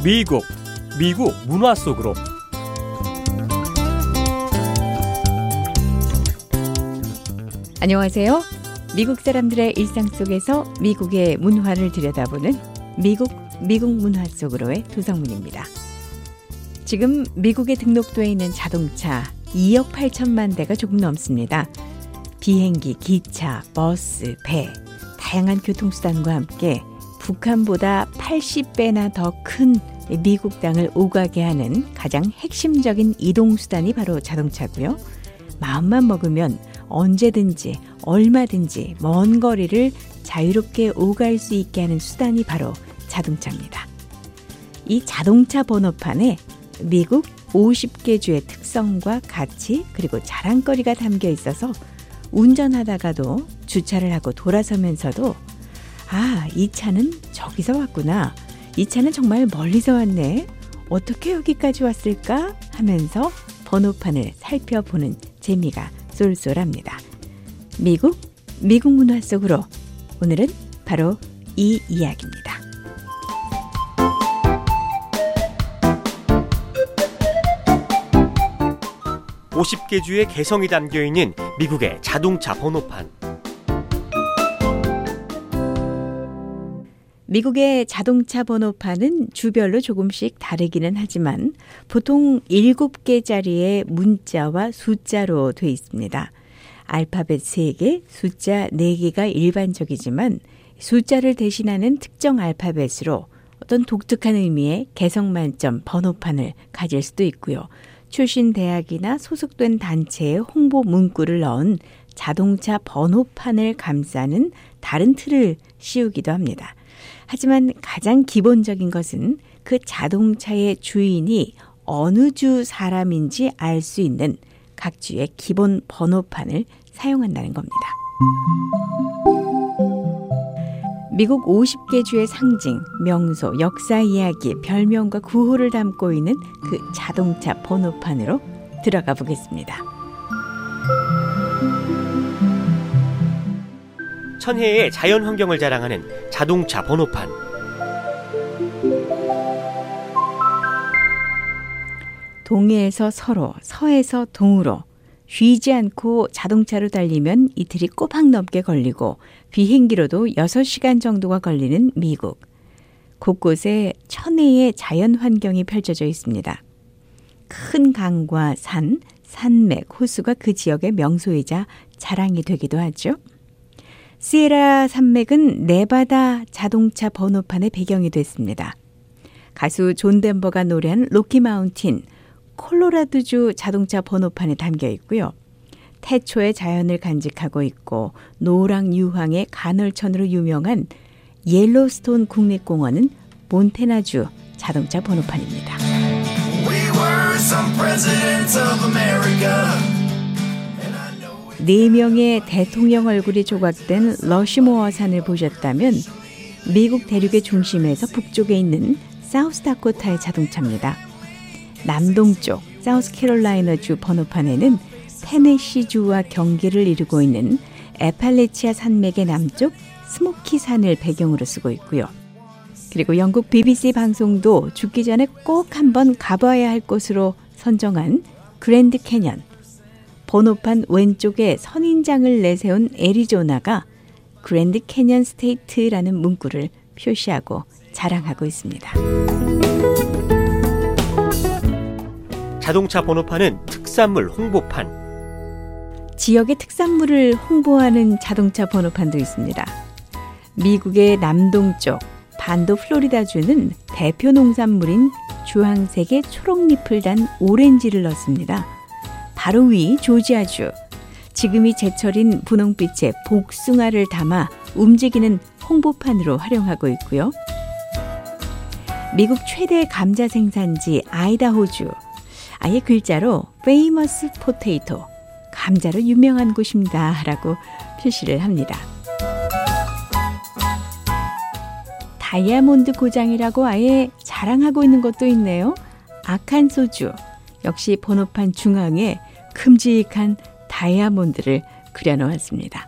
미국 문화 속으로. 안녕하세요. 미국 사람들의 일상 속에서 미국의 문화를 들여다보는 미국 문화 속으로의 도성문입니다. 지금 미국에 등록되어 있는 자동차 2억 8천만 대가 조금 넘습니다. 비행기, 기차, 버스, 배, 다양한 교통수단과 함께 북한보다 80배나 더 큰 미국 땅을 오가게 하는 가장 핵심적인 이동수단이 바로 자동차고요. 마음만 먹으면 언제든지 얼마든지 먼 거리를 자유롭게 오갈 수 있게 하는 수단이 바로 자동차입니다. 이 자동차 번호판에 미국 50개 주의 특성과 가치 그리고 자랑거리가 담겨 있어서 운전하다가도 주차를 하고 돌아서면서도 이 차는 저기서 왔구나. 이 차는 정말 멀리서 왔네. 어떻게 여기까지 왔을까? 하면서 번호판을 살펴보는 재미가 쏠쏠합니다. 미국 문화 속으로 오늘은 바로 이 이야기입니다. (50개) 주의 개성이 담겨있는 미국의 자동차 번호판. 미국의 자동차 번호판은 주별로 조금씩 다르기는 하지만 보통 7개짜리의 문자와 숫자로 되어 있습니다. 알파벳 3개, 숫자 4개가 일반적이지만 숫자를 대신하는 특정 알파벳으로 어떤 독특한 의미의 개성 만점 번호판을 가질 수도 있고요. 출신 대학이나 소속된 단체의 홍보 문구를 넣은 자동차 번호판을 감싸는 다른 틀을 씌우기도 합니다. 하지만 가장 기본적인 것은 그 자동차의 주인이 어느 주 사람인지 알 수 있는 각 주의 기본 번호판을 사용한다는 겁니다. 미국 50개 주의 상징, 명소, 역사 이야기, 별명과 구호를 담고 있는 그 자동차 번호판으로 들어가 보겠습니다. 천혜의 자연 환경을 자랑하는 자동차 번호판. 동해에서 서로, 서에서 동으로 쉬지 않고 자동차로 달리면 이틀이 꼬박 넘게 걸리고 비행기로도 6시간 정도가 걸리는 미국. 곳곳에 천혜의 자연 환경이 펼쳐져 있습니다. 큰 강과 산, 산맥, 호수가 그 지역의 명소이자 자랑이 되기도 하죠. 시에라 산맥은 네바다 자동차 번호판의 배경이 됐습니다. 가수 존 덴버가 노래한 로키 마운틴, 콜로라도주 자동차 번호판에 담겨 있고요. 태초의 자연을 간직하고 있고 노랑 유황의 간헐천으로 유명한 옐로스톤 국립공원은 몬태나주 자동차 번호판입니다. 네 명의 대통령 얼굴이 조각된 러시모어 산을 보셨다면 미국 대륙의 중심에서 북쪽에 있는 사우스다코타의 자동차입니다. 남동쪽 사우스캐롤라이나주 번호판에는 테네시주와 경계를 이루고 있는 에팔레치아 산맥의 남쪽 스모키 산을 배경으로 쓰고 있고요. 그리고 영국 BBC 방송도 죽기 전에 꼭 한번 가봐야 할 곳으로 선정한 그랜드 캐년, 번호판 왼쪽에 선인장을 내세운 애리조나가 그랜드 캐년 스테이트라는 문구를 표시하고 자랑하고 있습니다. 자동차 번호판은 특산물 홍보판. 지역의 특산물을 홍보하는 자동차 번호판도 있습니다. 미국의 남동쪽 반도 플로리다주는 대표 농산물인 주황색의 초록잎을 단 오렌지를 넣습니다. 바로 위 조지아주, 지금이 제철인 분홍빛의 복숭아를 담아 움직이는 홍보판으로 활용하고 있고요. 미국 최대 감자 생산지 아이다호주, 아예 글자로 Famous Potato, 감자로 유명한 곳입니다 라고 표시를 합니다. 다이아몬드 고장이라고 아예 자랑하고 있는 것도 있네요. 아칸소주, 역시 번호판 중앙에 큼직한 다이아몬드를 그려놓았습니다.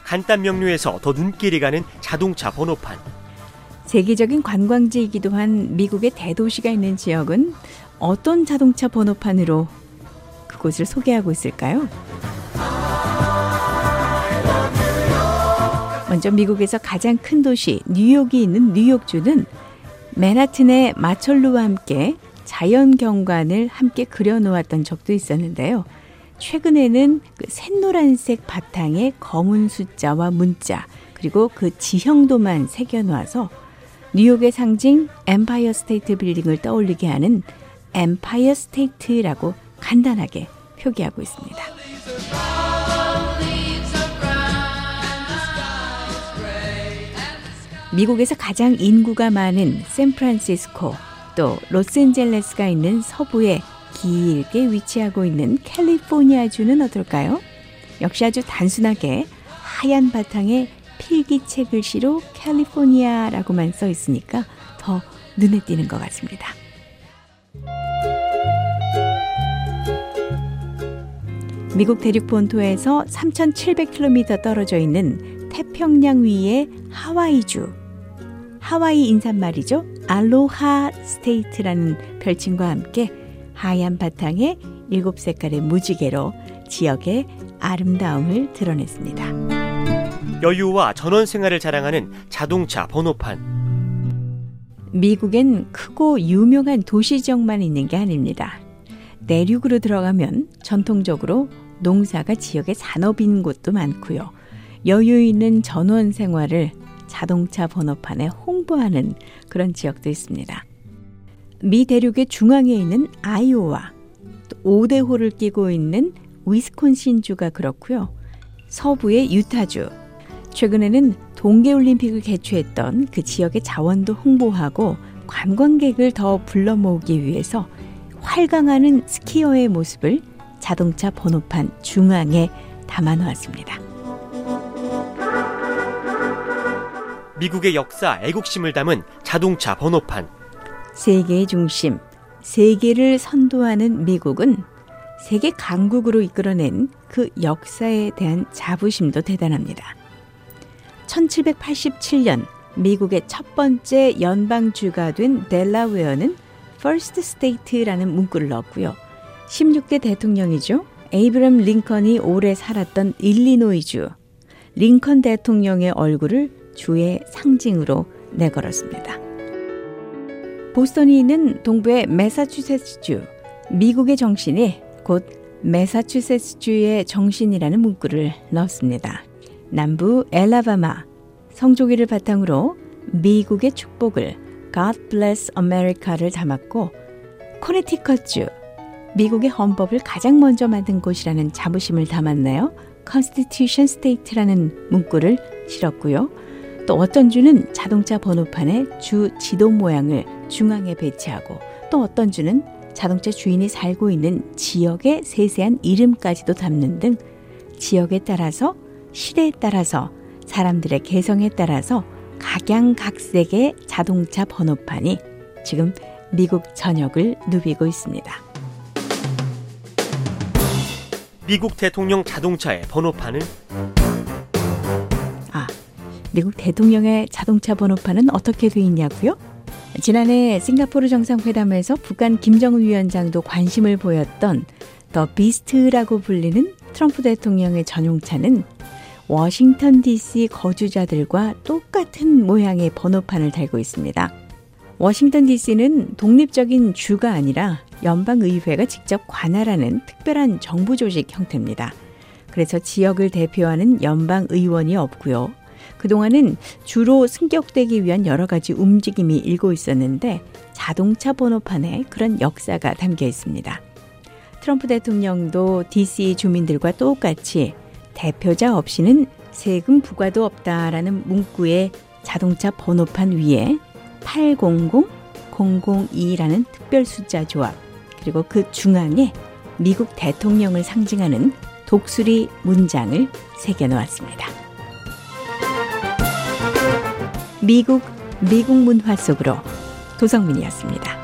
간단 명료해서 더 눈길이 가는 자동차 번호판. 세계적인 관광지이기도 한 미국의 대도시가 있는 지역은 어떤 자동차 번호판으로 그곳을 소개하고 있을까요? 먼저 미국에서 가장 큰 도시 뉴욕이 있는 뉴욕주는 맨하튼의 마철루와 함께 자연 경관을 함께 그려놓았던 적도 있었는데요. 최근에는 그 샛노란색 바탕에 검은 숫자와 문자 그리고 그 지형도만 새겨놓아서 뉴욕의 상징 엠파이어 스테이트 빌딩을 떠올리게 하는 엠파이어 스테이트라고 간단하게 표기하고 있습니다. 미국에서 가장 인구가 많은 샌프란시스코 또 로스앤젤레스가 있는 서부에 길게 위치하고 있는 캘리포니아주는 어떨까요? 역시 아주 단순하게 하얀 바탕에 필기체 글씨로 캘리포니아라고만 써 있으니까 더 눈에 띄는 것 같습니다. 미국 대륙 본토에서 3,700km 떨어져 있는 태평양 위의 하와이주. 하와이 인사말이죠. 알로하 스테이트라는 별칭과 함께 하얀 바탕에 7색깔의 무지개로 지역의 아름다움을 드러냈습니다. 여유와 전원 생활을 자랑하는 자동차 번호판. 미국엔 크고 유명한 도시 지역만 있는 게 아닙니다. 내륙으로 들어가면 전통적으로 농사가 지역의 산업인 곳도 많고요. 여유 있는 전원 생활을 자동차 번호판에 홍보하는 그런 지역도 있습니다. 미 대륙의 중앙에 있는 아이오와, 또 오대호를 끼고 있는 위스콘신주가 그렇고요. 서부의 유타주, 최근에는 동계올림픽을 개최했던 그 지역의 자원도 홍보하고 관광객을 더 불러 모으기 위해서 활강하는 스키어의 모습을 자동차 번호판 중앙에 담아놓았습니다. 미국의 역사, 애국심을 담은 자동차 번호판. 세계의 중심, 세계를 선도하는 미국은 세계 강국으로 이끌어낸 그 역사에 대한 자부심도 대단합니다. 1787년 미국의 첫 번째 연방주가 된 델라웨어는 First State라는 문구를 넣었고요. 16대 대통령이죠. 에이브럼 링컨이 오래 살았던 일리노이주, 링컨 대통령의 얼굴을 주의 상징으로 내걸었습니다. 보스턴이 있는 동부의 매사추세츠주, 미국의 정신이 곧 매사추세츠주의 정신이라는 문구를 넣었습니다. 남부 엘라바마, 성조기를 바탕으로 미국의 축복을 God Bless America를 담았고, 코네티컷주, 미국의 헌법을 가장 먼저 만든 곳이라는 자부심을 담았네요. Constitution State라는 문구를 실었고요. 또 어떤 주는 자동차 번호판에 주 지도 모양을 중앙에 배치하고, 또 어떤 주는 자동차 주인이 살고 있는 지역의 세세한 이름까지도 담는 등 지역에 따라서, 시대에 따라서, 사람들의 개성에 따라서 각양각색의 자동차 번호판이 지금 미국 전역을 누비고 있습니다. 미국 대통령 자동차의 번호판은? 미국 대통령의 자동차 번호판은 어떻게 돼 있냐고요? 지난해 싱가포르 정상회담에서 북한 김정은 위원장도 관심을 보였던 더 비스트라고 불리는 트럼프 대통령의 전용차는 워싱턴 DC 거주자들과 똑같은 모양의 번호판을 달고 있습니다. 워싱턴 DC는 독립적인 주가 아니라 연방의회가 직접 관할하는 특별한 정부 조직 형태입니다. 그래서 지역을 대표하는 연방의원이 없고요. 그동안은 주로 승격되기 위한 여러 가지 움직임이 일고 있었는데 자동차 번호판에 그런 역사가 담겨 있습니다. 트럼프 대통령도 DC 주민들과 똑같이 대표자 없이는 세금 부과도 없다라는 문구의 자동차 번호판 위에 800002라는 특별 숫자 조합, 그리고 그 중앙에 미국 대통령을 상징하는 독수리 문장을 새겨놓았습니다. 미국 문화 속으로 도성민이었습니다.